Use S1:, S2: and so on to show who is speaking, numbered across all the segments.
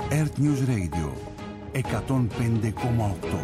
S1: Earth News Radio 105,8.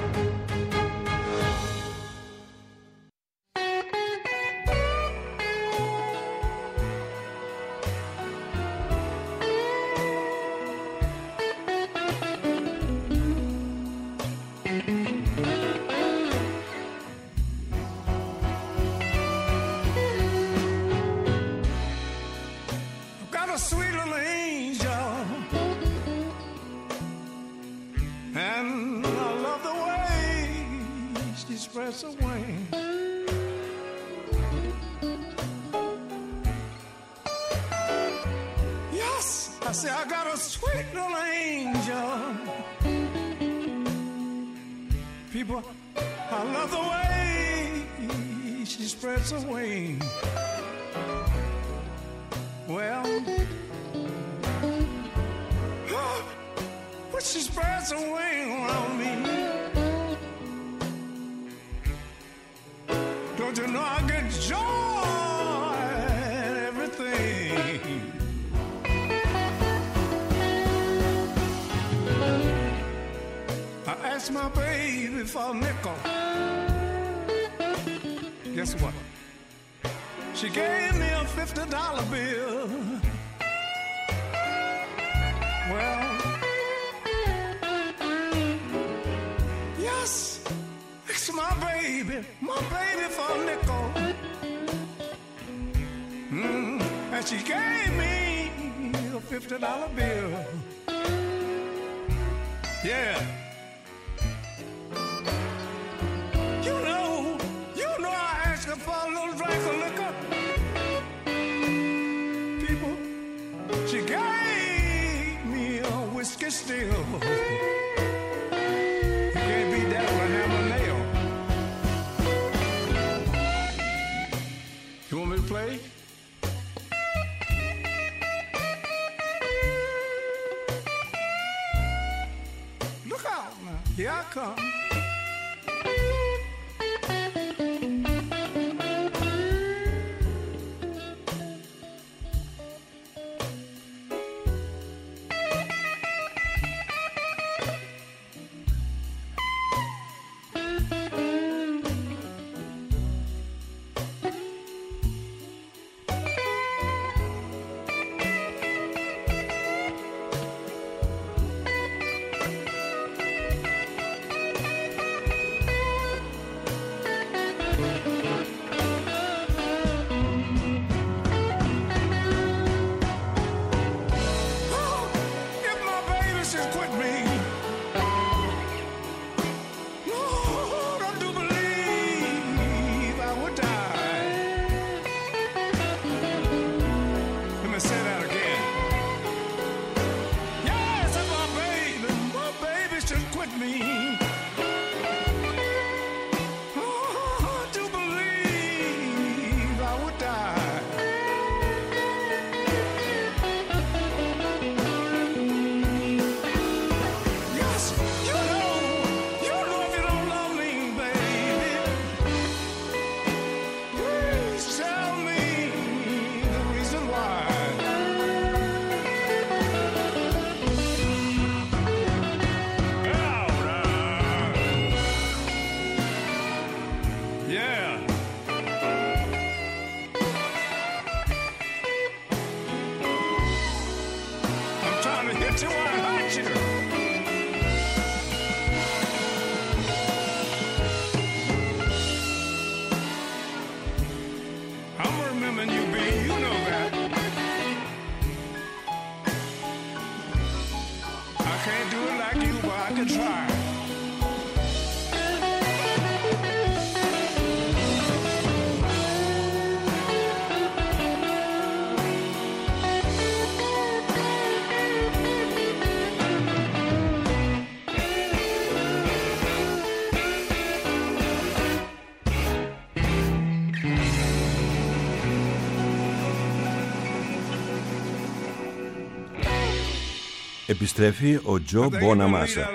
S2: My baby for a nickel. Guess what? She gave me a $50 bill. Well, yes, it's my baby for a nickel. And she gave me a $50 bill. Yeah. For a little drink of liquor, people, she gave me a whiskey still. You can't beat that with a hammer and nail. You want me to play? Look out now, here I come.
S1: Επιστρέφει ο Τζο Μποναμάσα.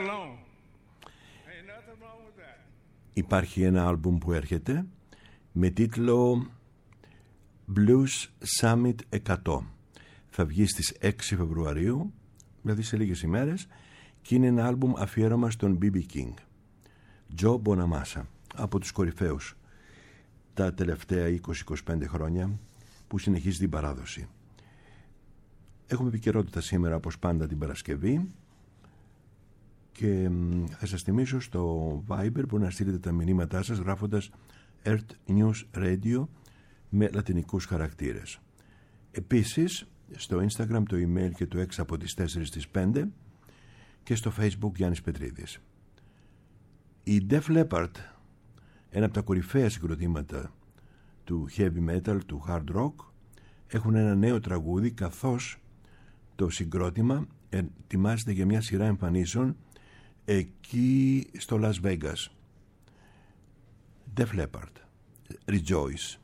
S1: Υπάρχει ένα άλμπουμ που έρχεται με τίτλο Blues Summit 100. Θα βγει στις 6 Φεβρουαρίου δηλαδή σε λίγες ημέρες, και είναι ένα άλμπουμ αφιέρωμα στον B.B. King. Joe Bonamassa, από τους κορυφαίους τα τελευταία 20-25 χρόνια που συνεχίζει την παράδοση. Έχουμε επικαιρότητα σήμερα, όπως πάντα, την Παρασκευή, και θα σας θυμίσω στο Viber που να στείλετε τα μηνύματά σας γράφοντας Earth News Radio με λατινικούς χαρακτήρες. Επίσης στο Instagram, το email και το 6 από τις 4 στις 5, και στο Facebook Γιάννης Πετρίδης. Η Def Leppard, ένα από τα κορυφαία συγκροτήματα του heavy metal, του hard rock, έχουν ένα νέο τραγούδι, καθώς το συγκρότημα ετοιμάζεται για μια σειρά εμφανίσεων εκεί στο Las Vegas. Def Leppard, Rejoice.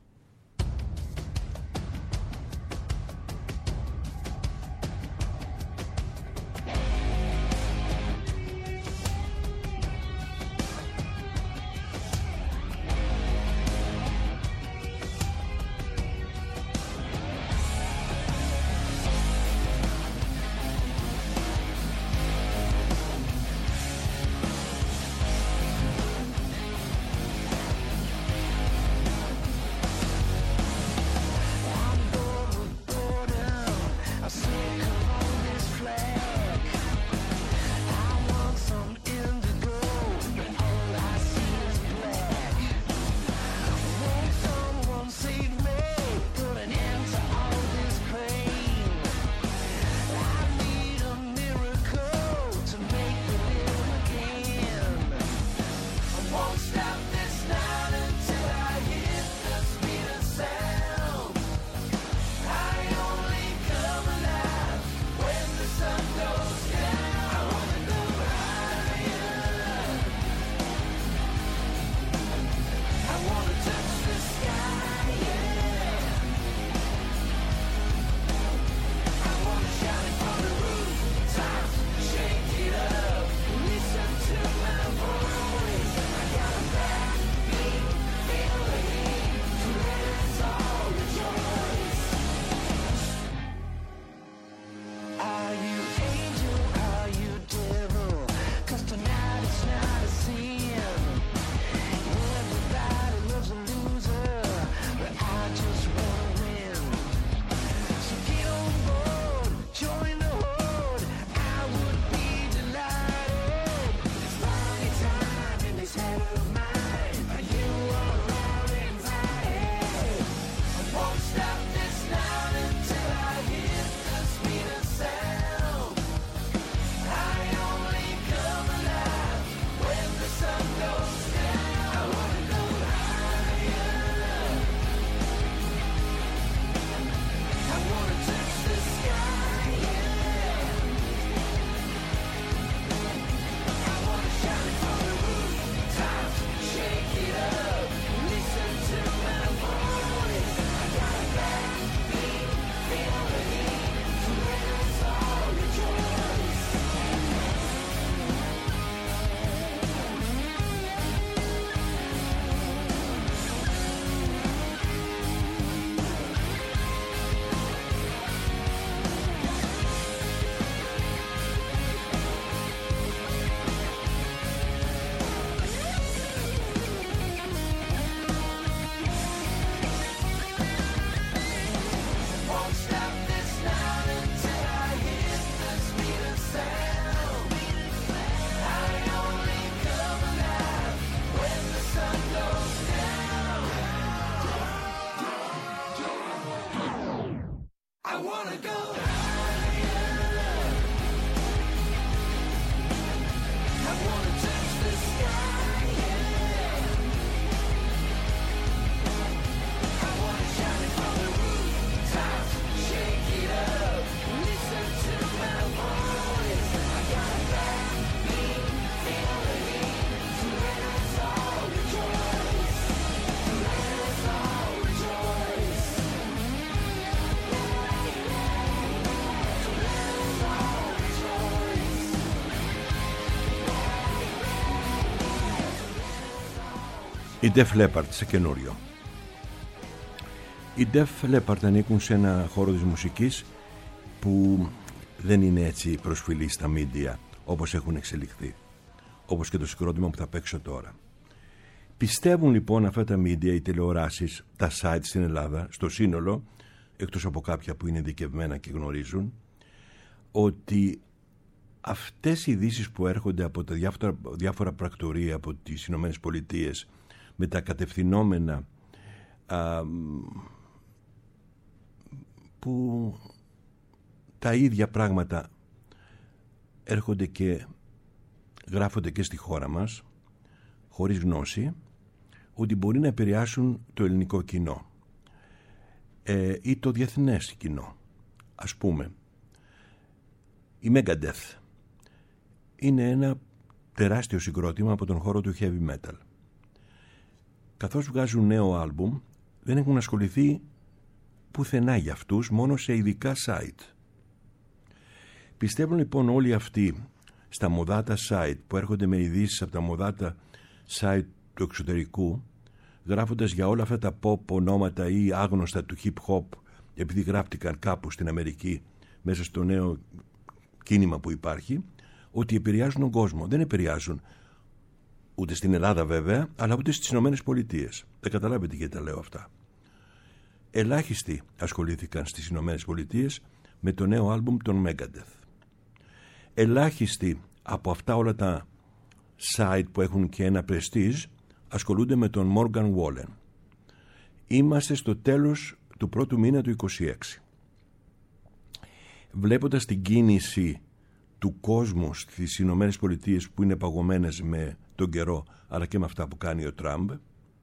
S1: Η Def Leppard σε καινούριο. Οι Def Leppard ανήκουν σε ένα χώρο της μουσικής που δεν είναι έτσι προσφυλή στα μίντια όπως έχουν εξελιχθεί, όπως και το συγκρότημα που θα παίξω τώρα. Πιστεύουν λοιπόν αυτά τα μίντια, οι τηλεοράσεις, τα site στην Ελλάδα, στο σύνολο, εκτός από κάποια που είναι ειδικευμένα και γνωρίζουν, ότι αυτές οι ειδήσεις που έρχονται από τα διάφορα πρακτορεία από τις Ηνωμένες Πολιτείες με τα κατευθυνόμενα που τα ίδια πράγματα έρχονται και γράφονται και στη χώρα μας χωρίς γνώση, ότι μπορεί να επηρεάσουν το ελληνικό κοινό ή το διεθνές κοινό. Ας πούμε, η Megadeth είναι ένα τεράστιο συγκρότημα από τον χώρο του heavy metal. Καθώς βγάζουν νέο άλμπουμ, δεν έχουν ασχοληθεί πουθενά για αυτούς, μόνο σε ειδικά site. Πιστεύουν λοιπόν όλοι αυτοί στα μοδάτα site που έρχονται με ειδήσεις από τα μοδάτα site του εξωτερικού, γράφοντας για όλα αυτά τα pop ονόματα ή άγνωστα του hip hop, επειδή γράφτηκαν κάπου στην Αμερική μέσα στο νέο κίνημα που υπάρχει, ότι επηρεάζουν τον κόσμο. Δεν επηρεάζουν ούτε στην Ελλάδα βέβαια, αλλά ούτε στις Ηνωμένες Πολιτείες. Δεν καταλάβετε γιατί τα λέω αυτά. Ελάχιστοι ασχολήθηκαν στις Ηνωμένες Πολιτείες με το νέο άλμπουμ των Megadeth. Ελάχιστοι από αυτά όλα τα site που έχουν και ένα prestige ασχολούνται με τον Morgan Wallen. Είμαστε στο τέλος του πρώτου μήνα του 26. Βλέποντας την κίνηση του κόσμου στις Ηνωμένες Πολιτείες που είναι παγωμένες με τον καιρό, αλλά και με αυτά που κάνει ο Τραμπ,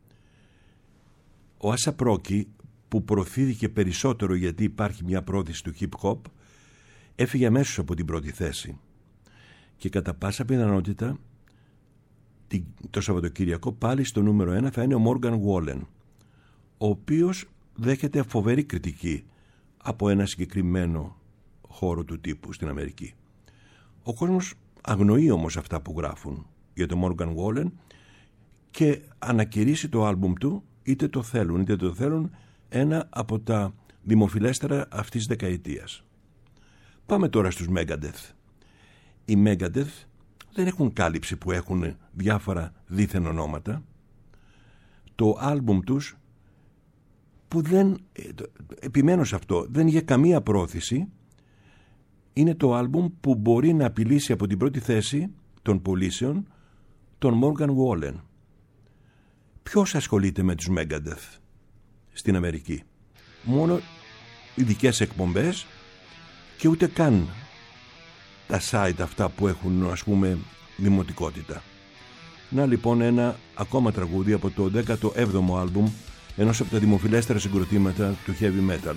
S1: ο Άσα Πρόκη, που προωθήθηκε περισσότερο γιατί υπάρχει μια πρόθεση του hip hop, έφυγε αμέσως από την πρώτη θέση και κατά πάσα πιθανότητα το Σαββατοκύριακο πάλι στο νούμερο 1 θα είναι ο Morgan Wallen, ο οποίος δέχεται φοβερή κριτική από ένα συγκεκριμένο χώρο του τύπου στην Αμερική. Ο κόσμος αγνοεί όμως αυτά που γράφουν για τον Morgan Wallen και ανακηρύσσει το άλμπουμ του, είτε το θέλουν είτε το θέλουν, ένα από τα δημοφιλέστερα αυτής της δεκαετίας. Πάμε τώρα στους Megadeth. Οι Megadeth δεν έχουν κάλυψη που έχουν διάφορα δίθεν ονόματα. Το άλμπουμ τους, που δεν, επιμένω σε αυτό, δεν είχε καμία πρόθεση, είναι το άλμπουμ που μπορεί να απειλήσει από την πρώτη θέση των πωλήσεων τον Morgan Wallen. Ποιος ασχολείται με τους Megadeth στην Αμερική? Μόνο ειδικές εκπομπές και ούτε καν τα site αυτά που έχουν, ας πούμε, δημοτικότητα. Να λοιπόν ένα ακόμα τραγούδι από το 17ο άλμπουμ ενός από τα δημοφιλέστερα συγκροτήματα του heavy metal.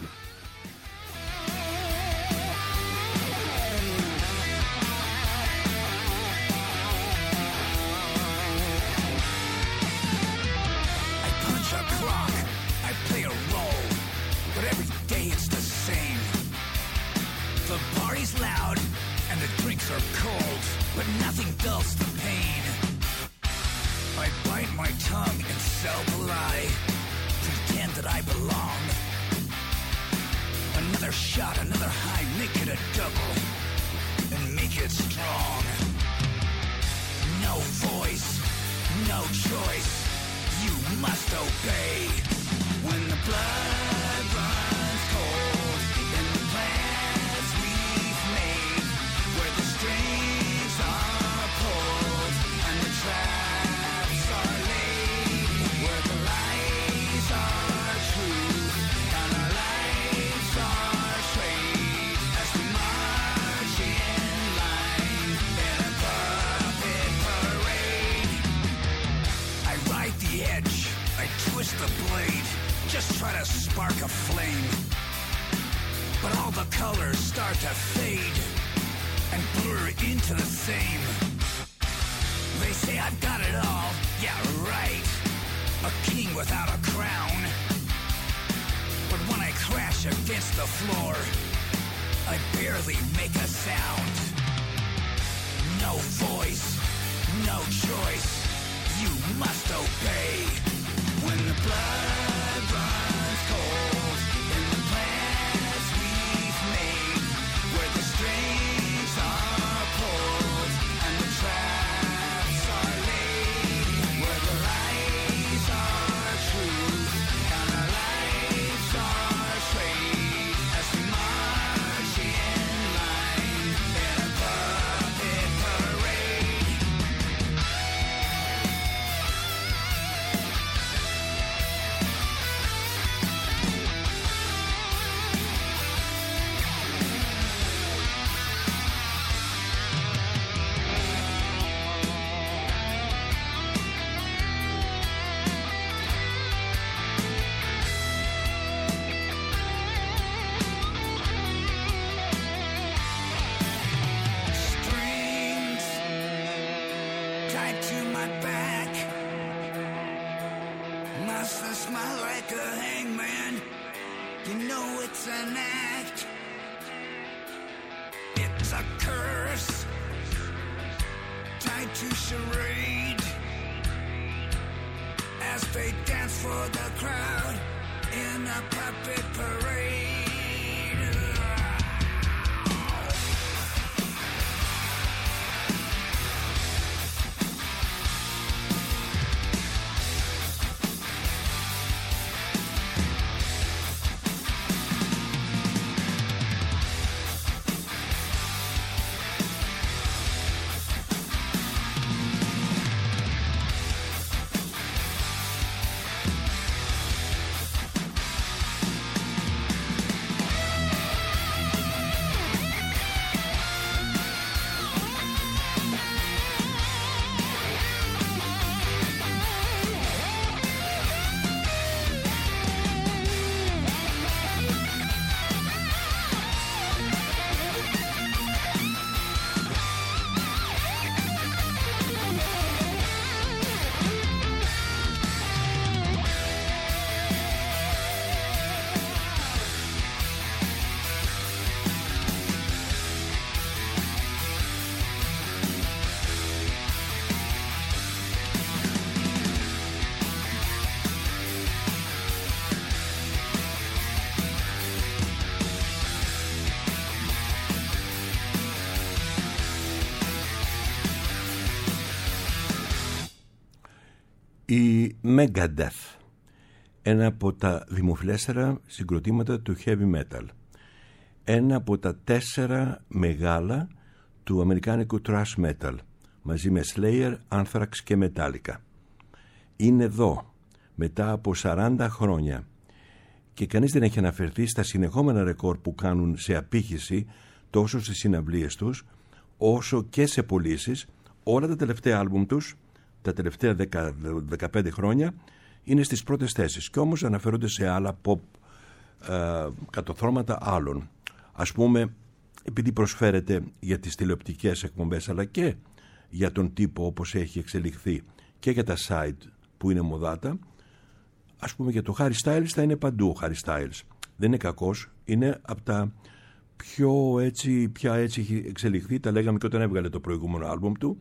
S2: Against the floor, I barely make a sound. No voice, no choice, you must obey. When the blood runs cold in the plans we've made, where the strings a curse tied to charade as they dance for the crowd in a puppet parade.
S1: Η Megadeth, ένα από τα δημοφιλέστερα συγκροτήματα του heavy metal, ένα από τα 4 μεγάλα του αμερικάνικου thrash metal, μαζί με Slayer, Anthrax και Metallica. Είναι εδώ μετά από 40 χρόνια και κανείς δεν έχει αναφερθεί στα συνεχόμενα ρεκόρ που κάνουν σε απήχηση τόσο στις συναυλίες τους όσο και σε πωλήσεις. Όλα τα τελευταία άλμπουμ τους, τα τελευταία 15 χρόνια, είναι στις πρώτες θέσεις και όμως αναφέρονται σε άλλα pop κατοθρώματα άλλων. Ας πούμε, επειδή προσφέρεται για τις τηλεοπτικές εκπομπές αλλά και για τον τύπο όπως έχει εξελιχθεί και για τα site που είναι μοδάτα, ας πούμε για το Harry Styles θα είναι παντού ο Harry Styles. Δεν είναι κακός, είναι από τα πιο έτσι, πια έτσι έχει εξελιχθεί, τα λέγαμε και όταν έβγαλε το προηγούμενο άλμπουμ του,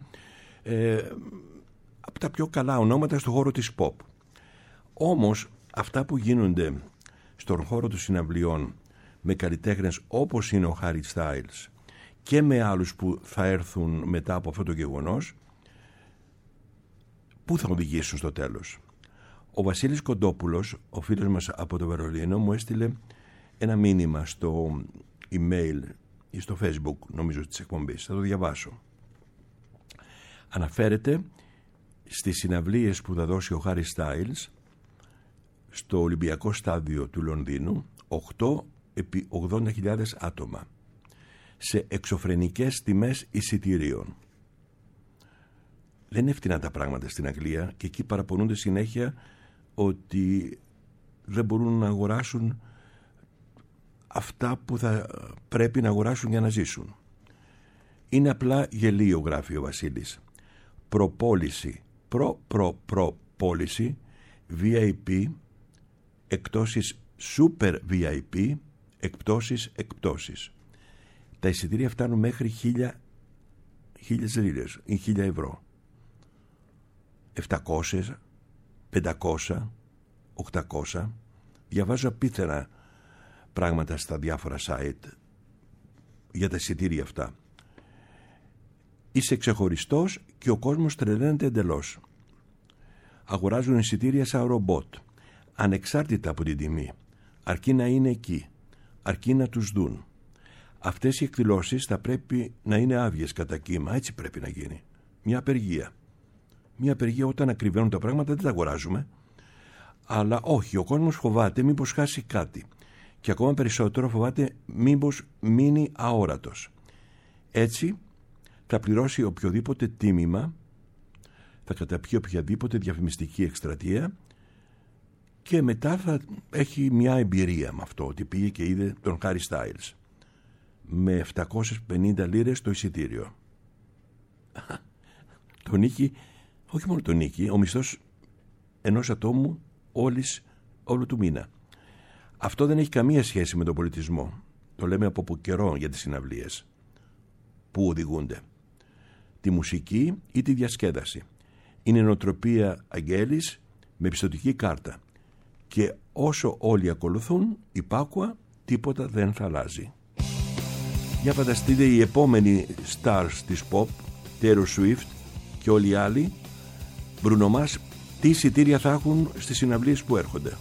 S1: από τα πιο καλά ονόματα στον χώρο της pop. Όμως αυτά που γίνονται στον χώρο των συναυλιών με καλλιτέχνες όπως είναι ο Harry Styles και με άλλους που θα έρθουν μετά από αυτό το γεγονός, πού θα οδηγήσουν στο τέλος? Ο Βασίλης Κοντόπουλος, ο φίλος μας από το Βερολίνο, μου έστειλε ένα μήνυμα στο email ή στο Facebook, νομίζω, της εκπομπής. Θα το διαβάσω. Αναφέρεται στις συναυλίες που θα δώσει ο Harry Styles στο Ολυμπιακό Στάδιο του Λονδίνου, 8 επί 80.000 άτομα, σε εξωφρενικές τιμές εισιτηρίων. Δεν είναι φτηνά τα πράγματα στην Αγγλία και εκεί παραπονούνται συνέχεια ότι δεν μπορούν να αγοράσουν αυτά που θα πρέπει να αγοράσουν για να ζήσουν. Είναι απλά γελίο, γράφει ο Βασίλης. Προπόληση, προπόληση, VIP, εκτόσεις super VIP, εκπτώσεις. Τα εισιτήρια φτάνουν μέχρι 1.000 λίρες ή 1.000 ευρώ. 700, 500, 800. Διαβάζω απίθανα πράγματα στα διάφορα site για τα εισιτήρια αυτά. Είσαι ξεχωριστός και ο κόσμος τρελαίνεται εντελώς. Αγοράζουν εισιτήρια σαν ρομπότ, ανεξάρτητα από την τιμή, αρκεί να είναι εκεί, αρκεί να τους δουν. Αυτές οι εκδηλώσεις θα πρέπει να είναι άδειες κατά κύμα, έτσι πρέπει να γίνει. Μια απεργία. Μια απεργία, όταν ακριβένουν τα πράγματα δεν τα αγοράζουμε. Αλλά όχι, ο κόσμος φοβάται μήπως χάσει κάτι. Και ακόμα περισσότερο φοβάται μήπως μείνει αόρατος. Έτσι θα πληρώσει οποιοδήποτε τίμημα, θα καταπιεί οποιαδήποτε διαφημιστική εκστρατεία και μετά θα έχει μια εμπειρία με αυτό, ότι πήγε και είδε τον Harry Styles με 750 λίρες το εισιτήριο. Το νίκη, όχι μόνο το νίκη, ο μισθός ενός ατόμου όλου του μήνα. Αυτό δεν έχει καμία σχέση με τον πολιτισμό. Το λέμε από καιρό για τις συναυλίες. που οδηγούνται, τη μουσική ή τη διασκέδαση. Είναι νοοτροπία αγγέλης με πιστωτική κάρτα και όσο όλοι ακολουθούν υπάκουα, τίποτα δεν θα αλλάζει. Για φανταστείτε οι επόμενοι stars της pop, Taylor Swift και όλοι οι άλλοι, Bruno Mars, τι εισιτήρια θα έχουν στις συναυλίες που έρχονται.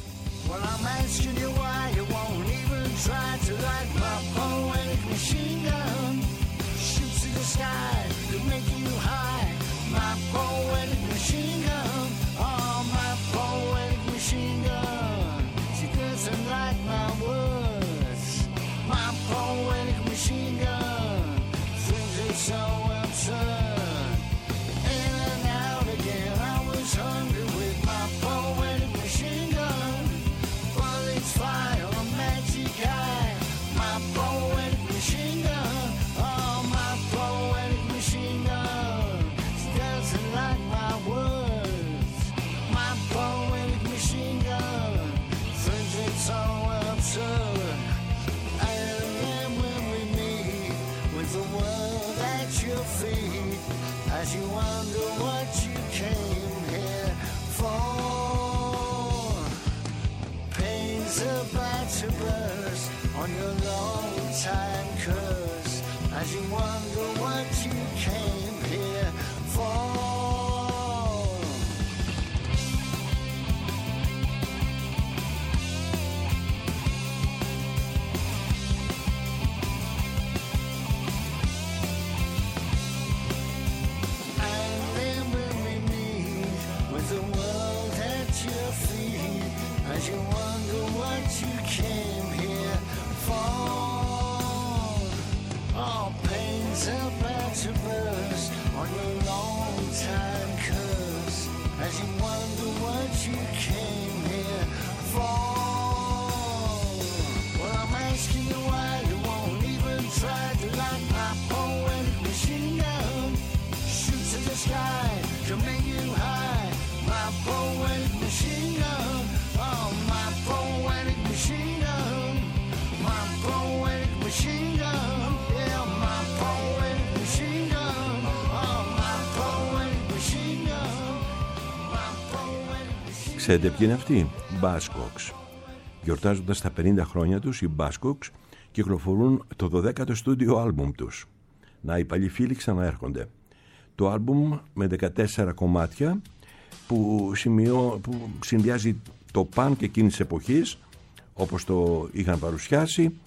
S1: Ξέρετε ποιοι είναι αυτοί? Buzzcocks. Γιορτάζοντας τα 50 χρόνια τους, οι Buzzcocks κυκλοφορούν το 12ο στούντιο άλμπουμ τους. Να, οι παλιοί φίλοι ξαναέρχονται. Το άλμπουμ με 14 κομμάτια που συνδυάζει το punk εκείνης της εποχής όπως το είχαν παρουσιάσει.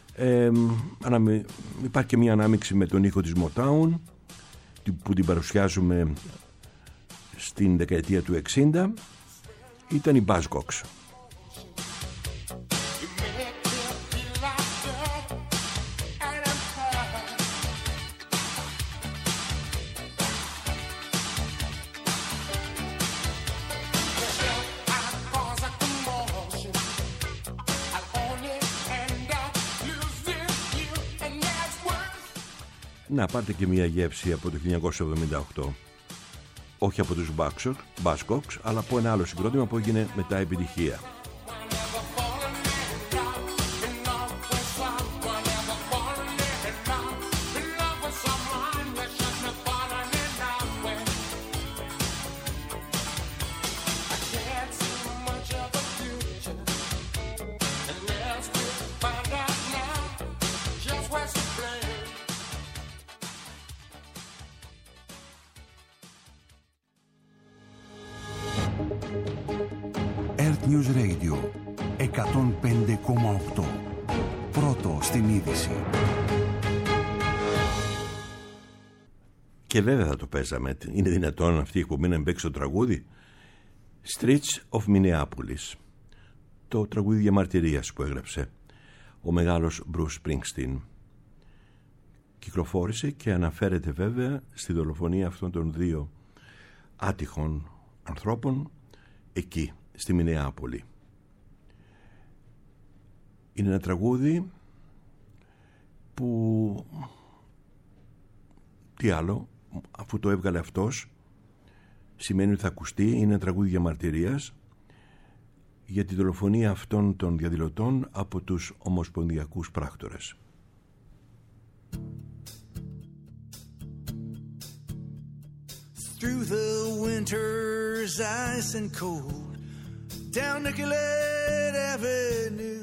S1: Υπάρχει και μια ανάμειξη με τον ήχο της Motown που την παρουσιάζουμε στην δεκαετία του 60. Ήταν οι Buzzcocks. Να πάρτε και μια γεύση από το 1978. Όχι από τους Buzzcocks, αλλά από ένα άλλο συγκρότημα που έγινε μετά επιτυχία.
S3: News Radio 105,8. Πρώτο στην είδηση.
S1: Και βέβαια θα το παίζαμε. Είναι δυνατόν αυτή η εκπομπή να παίξει το τραγούδι? Streets of Minneapolis, το τραγούδι διαμαρτυρίας που έγραψε ο μεγάλος Bruce Springsteen. Κυκλοφόρησε και αναφέρεται βέβαια στη δολοφονία αυτών των δύο άτυχων ανθρώπων εκεί στη Μινεάπολη. Είναι ένα τραγούδι που, τι άλλο, αφού το έβγαλε αυτός, σημαίνει ότι θα ακουστεί. Είναι ένα τραγούδι διαμαρτυρίας για τη δολοφονία αυτών των διαδηλωτών από τους ομοσπονδιακούς πράκτορες.
S2: through the winter's ice and cold, down Nicollet Avenue.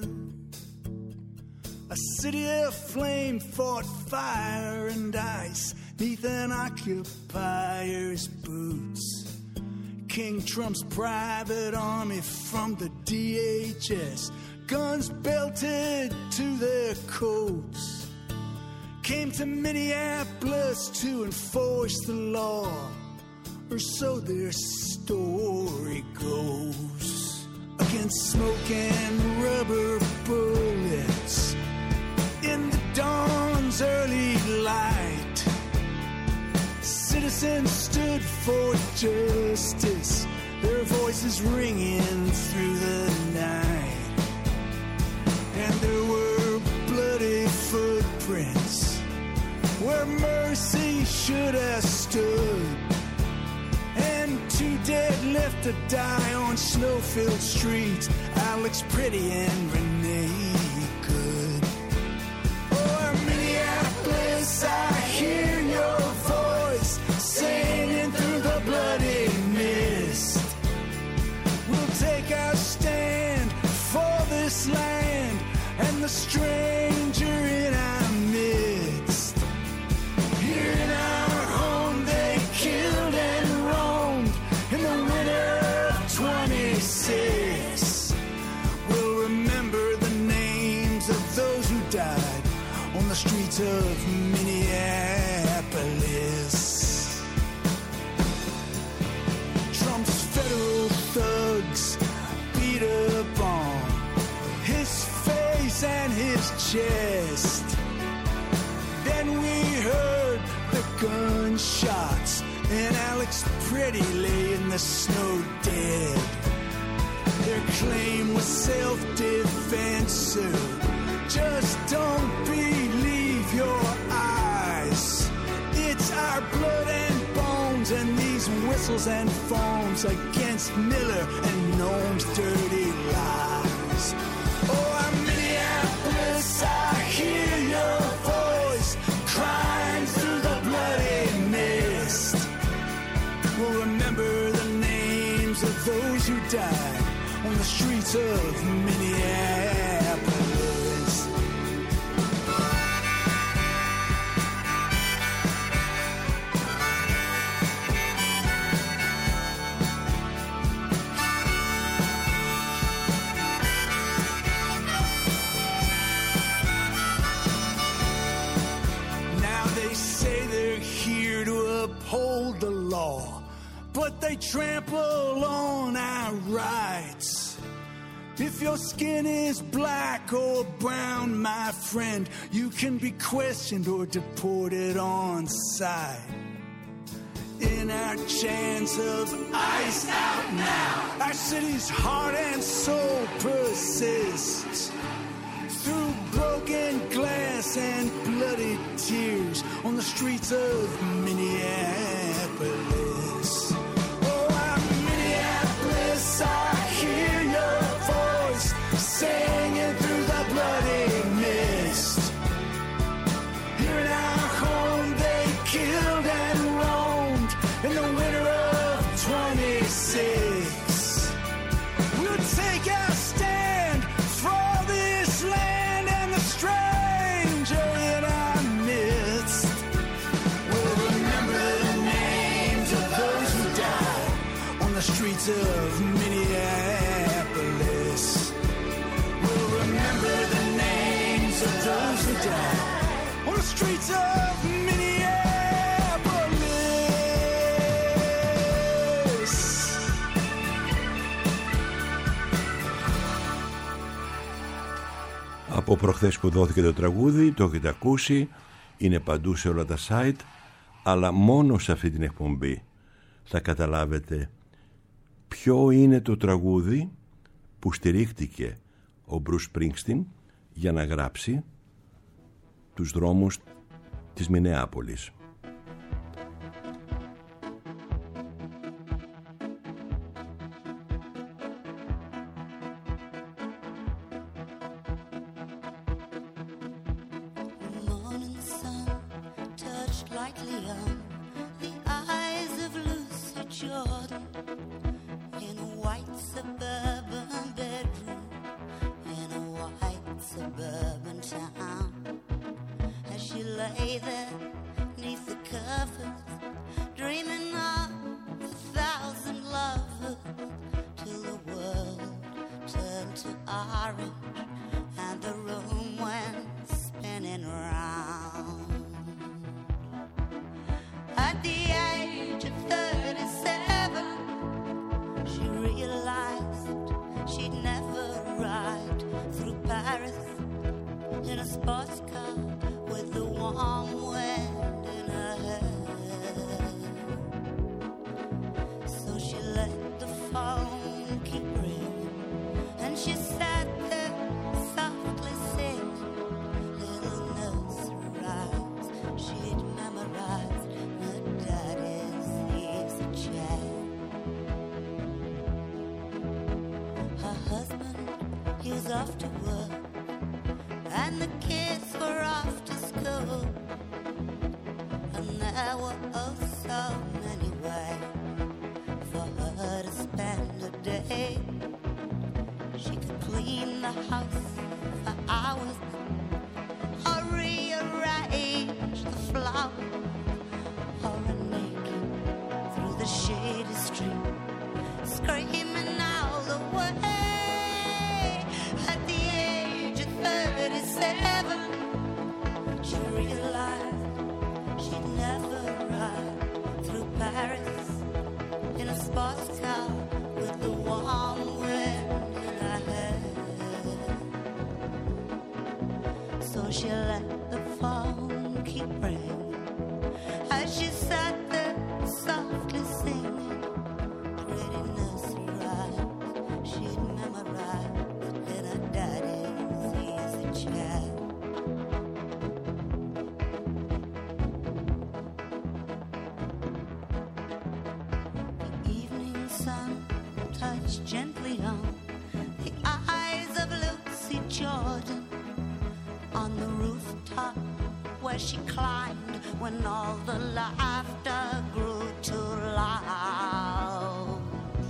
S2: A city aflame fought fire and ice neath an occupier's boots. King Trump's private army from the DHS, guns belted to their coats, came to Minneapolis to enforce the law, or so their story goes. Against smoke and rubber bullets in the dawn's early light, citizens stood for justice, their voices ringing through the night. And there were bloody footprints where mercy should have stood, and 2 dead left to die on snow-filled streets, Alex Pretty and Renee Good. Oh, Minneapolis, I hear your voice singing through the bloody mist. We'll take our stand for this land and the stranger in our midst. Here in our home they killed and roamed in the winter of 26. We'll remember the names of those who died on the streets of Minneapolis. Trump's federal thugs beat upon his face and his chest. Then we heard the gunshots and Alex Pretty lay in the snow dead. Their claim was self-defense, sir. Just don't believe your eyes. It's our blood and bones and these whistles and phones against Miller and Noam's dirty lies. Oh, I'm Minneapolis, I hear your voice crying through the bloody mist. We'll remember the names of those who died on the streets of Minneapolis. Now they say they're here to uphold the law, but they trample on our rights. If your skin is black or brown, my friend, you can be questioned or deported on sight. In our chance of ice out now, our city's heart and soul persists. Through broken glass and bloody tears on the streets of Minneapolis. Oh, I'm Minneapolis, I hear your voice singing through the bloody mist. Here in our home they killed and roamed in the winter of 26. We'll take our stand for this land and the stranger in our midst. We'll remember the names of those who died on the streets of Minneapolis. We'll remember the names of those who died on the streets of Minneapolis.
S1: Από προχθές που δόθηκε το τραγούδι, το έχετε ακούσει, είναι παντού σε όλα τα site, αλλά μόνο σε αυτή την εκπομπή θα καταλάβετε ποιο είναι το τραγούδι που στηρίχτηκε ο Μπρους Σπρίνγκστιν για να γράψει τους δρόμους της Μινεάπολης.
S4: Morning sun touched lightly on the eyes of Lucy. lay there neath the covers, dreaming of 1,000 lovers, till the world turned to orange and the room went spinning round. At the age of 37, she realized she'd never ride through Paris in a sports car with the warm wind in her hair. So she let the phone keep ringing, and she sat there softly singing little nursery rhymes she'd memorized her daddy's easy chair. Her husband, he was off to work, and the kids were off to school, and there were oh so many ways for her to spend a day. She could clean the house for hours, or rearrange the flowers, or run naked through the shady street, screaming all the way. At the age of 37, she realized she'd never ride through Paris in a sports car with the warm wind in her hair. So she let the phone keep ringing as she sat there softly singing pretty nursery rhymes she'd memorized in her daddy's easy chair. The evening sun touched gently on the eyes of Lucy Jordan on the rooftop where she climbed when all the laughter grew too loud.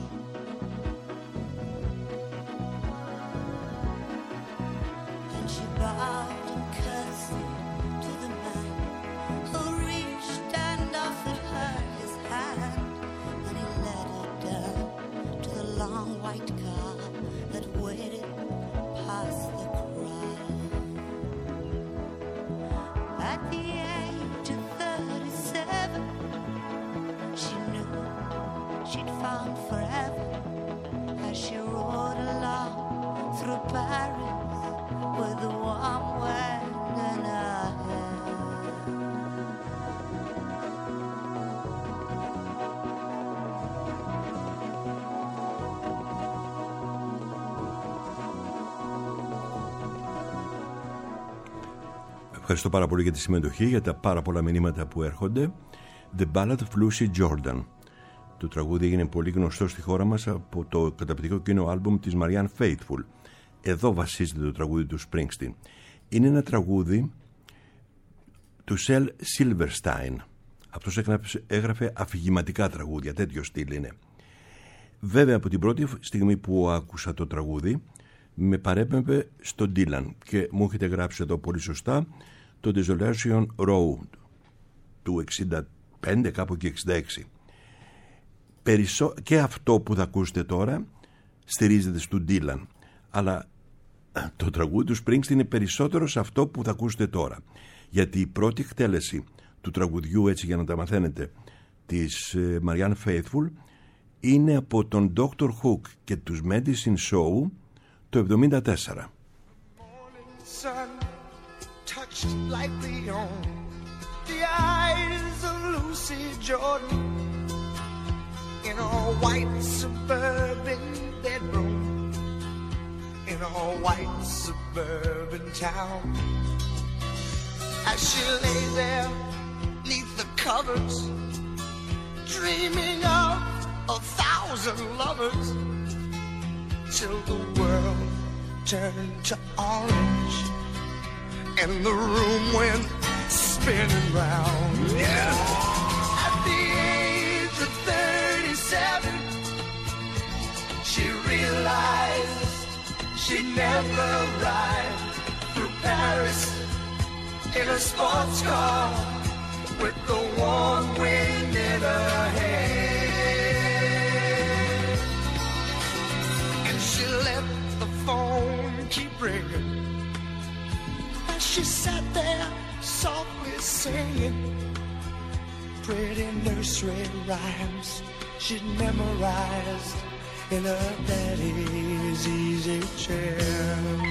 S4: And she bowed and curtsied to the man who reached and offered her his hand, and he led her down to the long white car that waited past the crowd. At the age of 37, she knew she'd found forever as she rode along through Paris with the warm wind in her hair.
S1: Ευχαριστώ πάρα πολύ για τη συμμετοχή, για τα πάρα πολλά μηνύματα που έρχονται. The Ballad of Lucy Jordan. Το τραγούδι έγινε πολύ γνωστό στη χώρα μας από το καταπληκτικό κοινό άλμπουμ της Marianne Faithfull. Εδώ βασίζεται το τραγούδι του Springsteen. Είναι ένα τραγούδι του Shel Silverstein. Αυτός έγραφε αφηγηματικά τραγούδια, τέτοιο στυλ είναι. Βέβαια από την πρώτη στιγμή που άκουσα το τραγούδι με παρέπεμπε στον Dylan και μου έχετε γράψει εδώ πολύ σωστά το Desolation Road του 65, κάπου και 66. Και αυτό που θα ακούσετε τώρα στηρίζεται στον Dylan, αλλά το τραγούδι του Springsteen είναι περισσότερο σε αυτό που θα ακούσετε τώρα, γιατί η πρώτη εκτέλεση του τραγουδιού, έτσι για να τα μαθαίνετε, της Marianne Faithfull είναι από τον Dr. Hook και τους Medicine Show το 1974.
S2: Touched lightly on the eyes of Lucy Jordan in a white suburban bedroom in a white suburban town. As she lay there neath the covers, dreaming of 1,000 lovers, till the world turned to orange and the room went spinning round. Yeah. At the age of 37, she realized she'd never ride through Paris in a sports car with the warm wind in her hair. And she let the phone keep ringing as she sat there softly singing pretty nursery rhymes she'd memorized in her daddy's easy chair.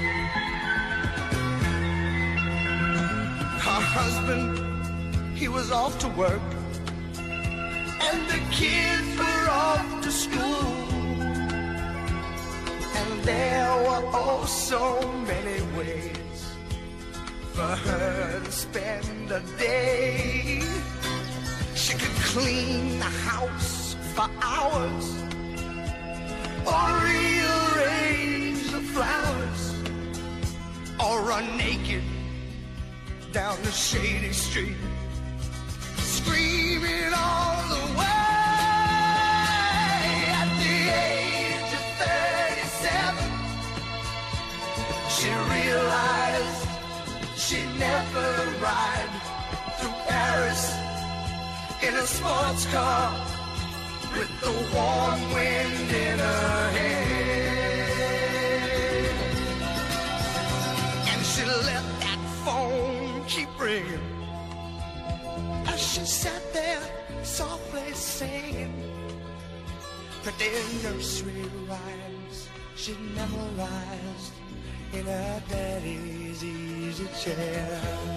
S2: Her husband, he was off to work, and the kids were off to school. And there were oh so many ways for her to spend a day. She could clean the house for hours, or rearrange the flowers, or run naked down the shady street, screaming all the way. At the age of 37, she realized she'd never ride through Paris in a sports car with the warm wind in her hair. And she let that phone keep ringing as she sat there softly singing pretty nursery rhymes she'd memorized in her daddy's easy chair.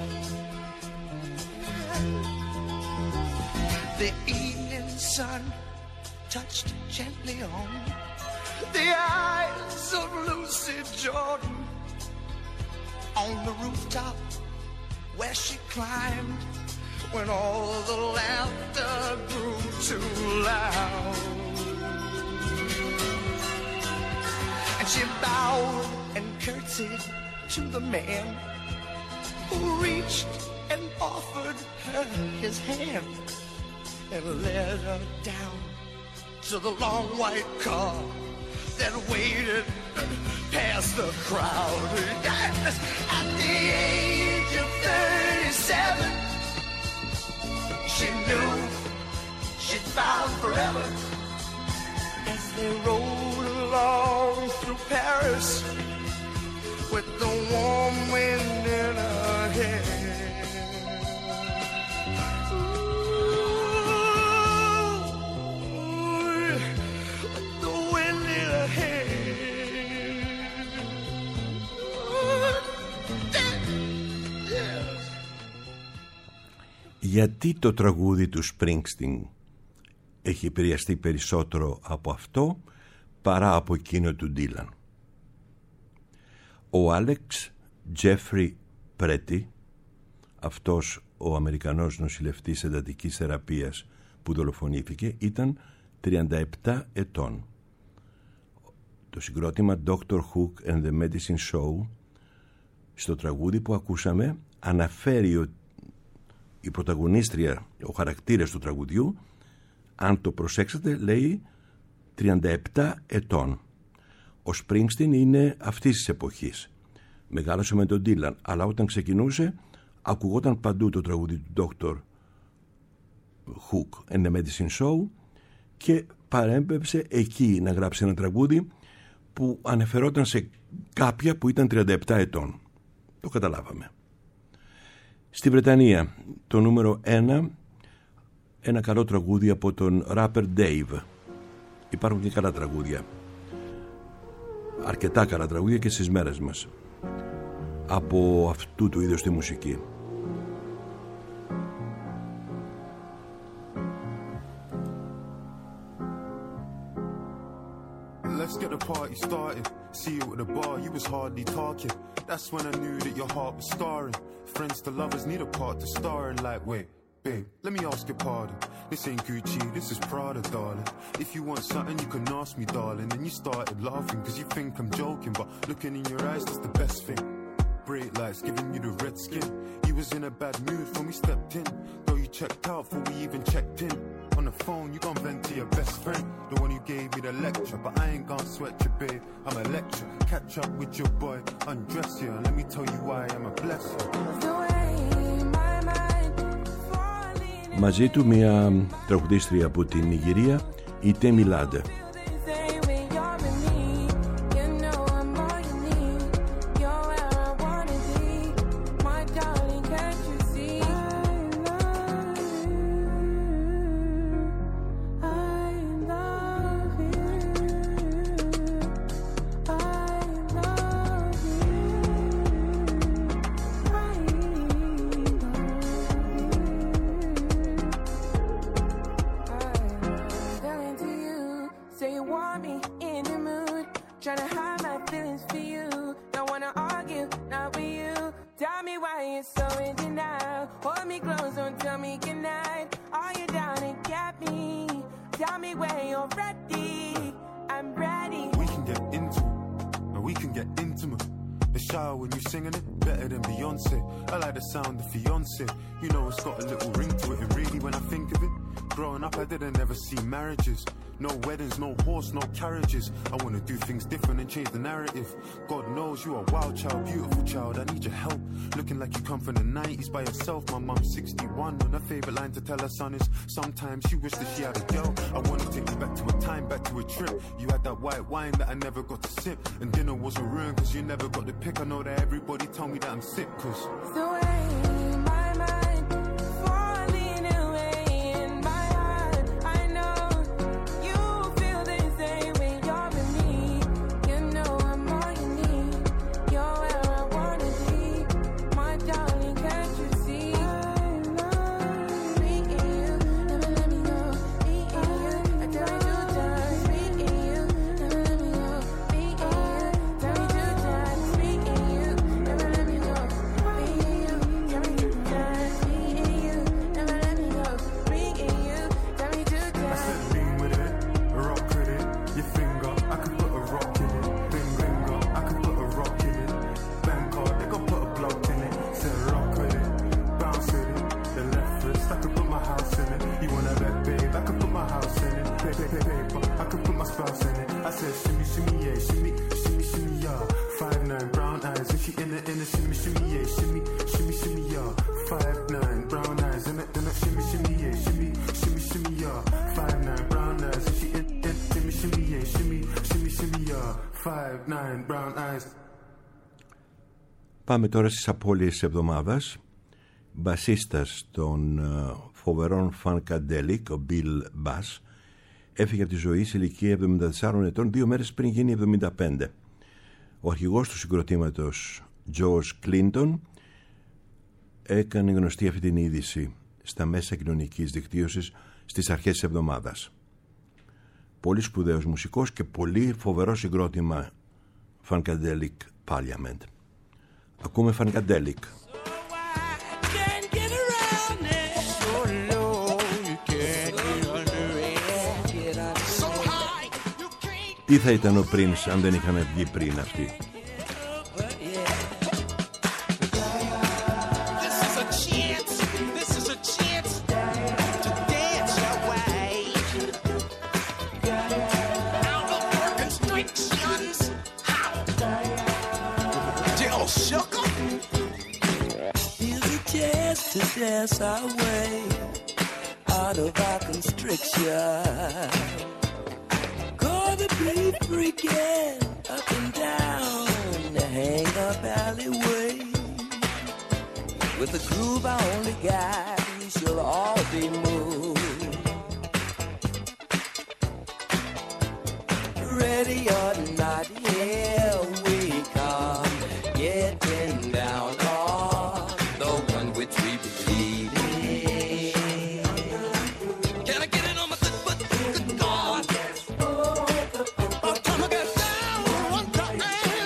S2: The evening sun touched gently on the eyes of Lucy Jordan on the rooftop where she climbed when all the laughter grew too loud. And she bowed and curtsied to the man who reached and offered her his hand and led her down to the long white car that waited past the crowd. Yes, at the age of 37, she knew she'd found forever as they rode along through Paris with the warm wind in her hair.
S1: Γιατί το τραγούδι του Springsteen έχει επηρεαστεί περισσότερο από αυτό παρά από εκείνο του Dylan? Ο Άλεξ Τζέφρι Πρέτι, αυτός ο Αμερικανός νοσηλευτής εντατικής θεραπείας που δολοφονήθηκε, ήταν 37 ετών. Το συγκρότημα Dr. Hook and the Medicine Show στο τραγούδι που ακούσαμε αναφέρει ότι η πρωταγωνίστρια, ο χαρακτήρας του τραγουδιού, αν το προσέξετε, λέει 37 ετών. Ο Springsteen είναι αυτής της εποχής. Μεγάλωσε με τον Dylan, αλλά όταν ξεκινούσε ακουγόταν παντού το τραγούδι του Dr. Hook and the Medicine Show και παρέμπεψε εκεί να γράψει ένα τραγούδι που αναφερόταν σε κάποια που ήταν 37 ετών. Το καταλάβαμε. Στη Βρετανία το νούμερο 1, ένα καλό τραγούδι από τον rapper Dave. Υπάρχουν και καλά τραγούδια, αρκετά καλά τραγούδια και στις μέρες μας από αυτού του είδους τη μουσική.
S5: Let's get the party started. See you at the bar, you was hardly talking. That's when I knew that your heart was scarring. Friends to lovers need a part to star in. Like, wait, babe, let me ask your pardon. This ain't Gucci, this is Prada, darling. If you want something, you can ask me, darling. Then you started laughing, cause you think I'm joking. But looking in your eyes, that's the best thing. Bright lights giving you the red skin. You was in a bad mood when we stepped in. Though you checked out before we even checked in. On the phone, you gon' vent to your best friend. the one who gave me the lecture. But I ain't gonna sweat you, babe, I'm a lecture. Catch up with your boy, undress you, and let me tell you why I'm a blessing.
S1: Μαζί του μια τραγουδίστρια από την Νιγηρία, η Τέμι Λάντε.
S5: No weddings, no horse, no carriages. I wanna do things different and change the narrative. God knows you are a wild child, beautiful child. I need your help. Looking like you come from the 90s by yourself. My mom's 61 and her favorite line to tell her son is sometimes she wished that she had a girl. I wanna take you back to a time, back to a trip. You had that white wine that I never got to sip, and dinner wasn't ruined cause you never got the pick. I know that everybody told me that I'm sick cause
S2: the way my mind falling away in my heart. I know you feel the same when you're with me. You know I'm all you need. You're where I wanna be. My darling, can't you see? I love me and you, never let me go. Me and you, I tell you 2 times. Me and you, never let me go. Me and you, tell me 2 times. Me and you, never let me go. Me and you, tell me 2 times. Me and you, never let me go. Me and you, tell me 2
S5: I
S2: times.
S5: said lean with it, rock with it. Your finger, I could put a rock in it. Finger, I could put a rock in it. Bangkok, they gon' put a block in it. Said rock with it, bounce with it. The left wrist, I could put my house in it. You wanna bet, babe, I could put my house in it. Paper, I could put my spouse in it. I said shimmy, shimmy, yeah, shimmy, shimmy, shimmy, yeah. 5'9", brown eyes, and she in the shimmy, shimmy, yeah, shimmy, shimmy, shimmy, yeah. 5'9", brown eyes, and it shimmy, shimmy, yeah, shimmy, shimmy, shimmy, yeah. 5'9", brown eyes, and she in shimmy, shimmy, yeah, shimmy, shimmy, shimmy, yeah. 5'9", brown eyes.
S1: Πάμε τώρα στις απώλειες της εβδομάδας. Μπασίστας των φοβερών Funkadelic, ο Bill Bass, έφυγε από τη ζωή σε ηλικία 74 ετών 2 μέρες πριν γίνει 75. Ο αρχηγός του συγκροτήματος George Clinton έκανε γνωστή αυτή την είδηση στα μέσα κοινωνικής δικτύωσης στις αρχές της εβδομάδας. Πολύ σπουδαίος μουσικός και πολύ φοβερό συγκρότημα Funkadelic Parliament. Ακούμε Funkadelic. Τι θα ήταν ο Prince αν δεν είχαν βγει πριν αυτοί?
S6: To dance our way out of our constriction. Call the brief freaking up and down the hang-up alleyway. With the groove I only got, we shall all be moved. Ready or not, here we come, getting down on the one which we believe in. Can I get it on my good foot? Good God. Oh, come on, get down one time.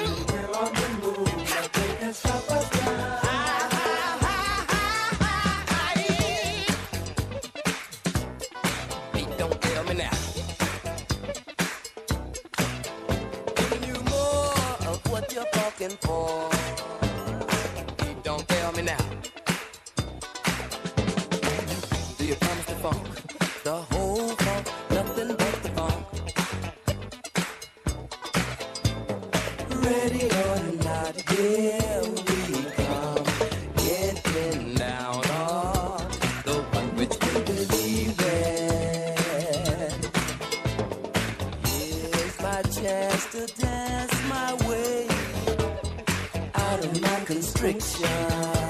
S6: Hey, don't tell me now. Giving you more of what you're fucking for. Hey, don't tell me now. Do you promise the funk? The whole funk, nothing but the funk. funk. Ready or not, here we come. Getting down on the one which we believe in. Here's my chance to dance my way out of my constriction.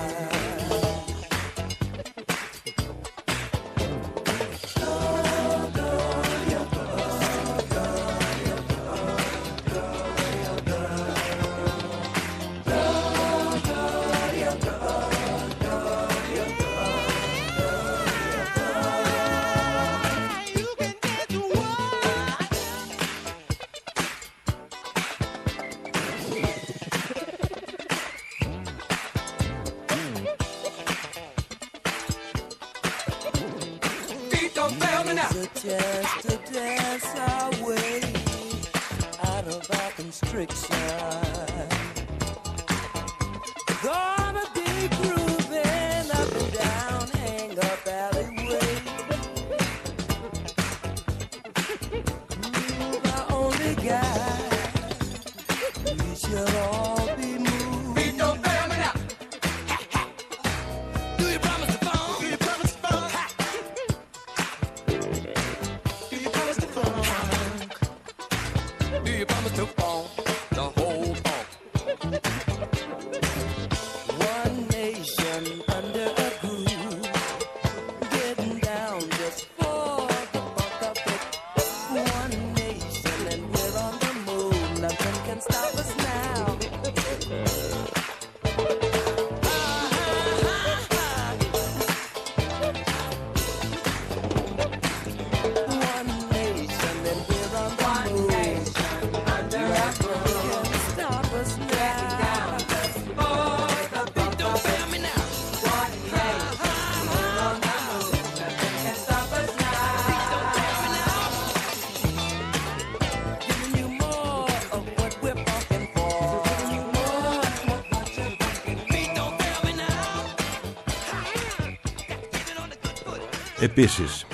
S1: Επίσης,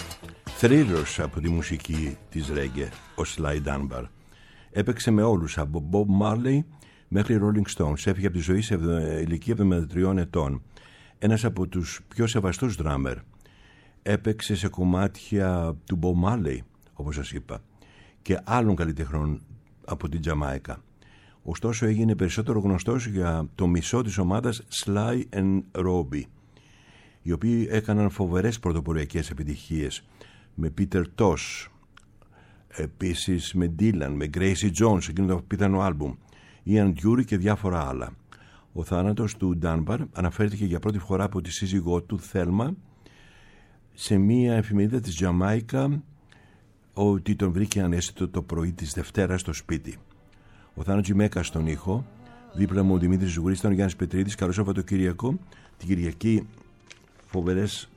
S1: θρύλος από τη μουσική της ρέγγε, ο Sly Dunbar. Έπαιξε με όλους, από Bob Marley μέχρι Rolling Stones. Έφυγε από τη ζωή σε ηλικία 73 ετών. Ένας από τους πιο σεβαστούς ντράμερ. Έπαιξε σε κομμάτια του Bob Marley, όπως σας είπα, και άλλων καλλιτεχνών από την Τζαμάικα. Ωστόσο έγινε περισσότερο γνωστός για το μισό της ομάδας Sly and Robbie, οι οποίοι έκαναν φοβερές πρωτοποριακές επιτυχίες με Peter Tosh, επίσης με Dylan, με Gracie Jones, εκείνο το πιθανό άλμπουμ, Ian Dury και διάφορα άλλα. Ο θάνατος του Dunbar αναφέρθηκε για πρώτη φορά από τη σύζυγό του Θέλμα σε μία εφημερίδα της Τζαμάικα, ότι τον βρήκε ανέστητο το πρωί της Δευτέρας στο σπίτι. Ο Θάνο Τζιμέκα στον ήχο, δίπλα μου ο Δημήτρης Ζουγρής, ήταν ο Γιάννης Πετρίδης. Καλό Σαββατοκύριακο. Την Κυριακή φοβερές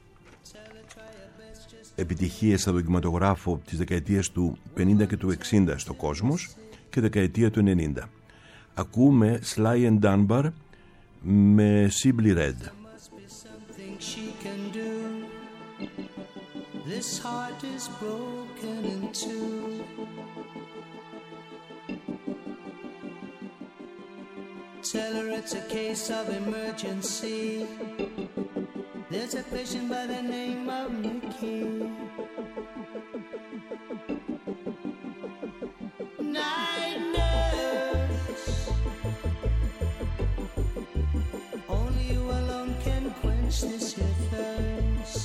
S1: επιτυχίες στα δοκιματογράφο της δεκαετίας του 50 και του 60 στο κόσμος και δεκαετία του 90. Ακούμε Sly and Dunbar με Simply Red.
S2: This heart is broken in two. Tell her it's a case of emergency. There's a patient by the name of Mickey. Night nurse, only you alone can quench this here thirst.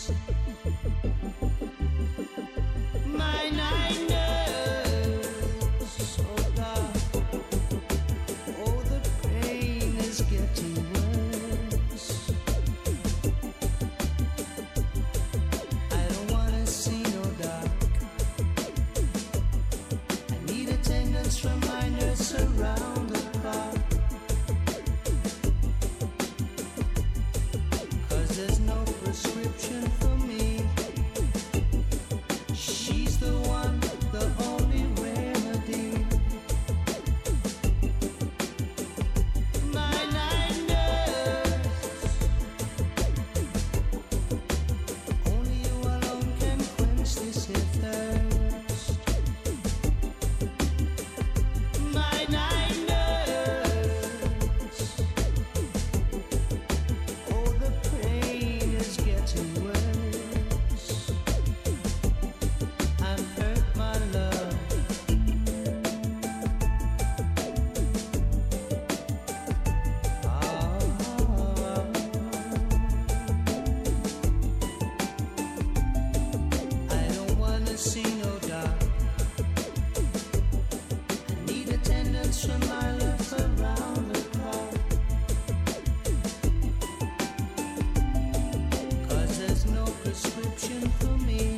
S2: My night nurse, oh God, oh the pain is getting worse. I don't wanna see no dark. I need attendance from my nurse around the clock. 'Cause there's no prescription
S7: prescription for me.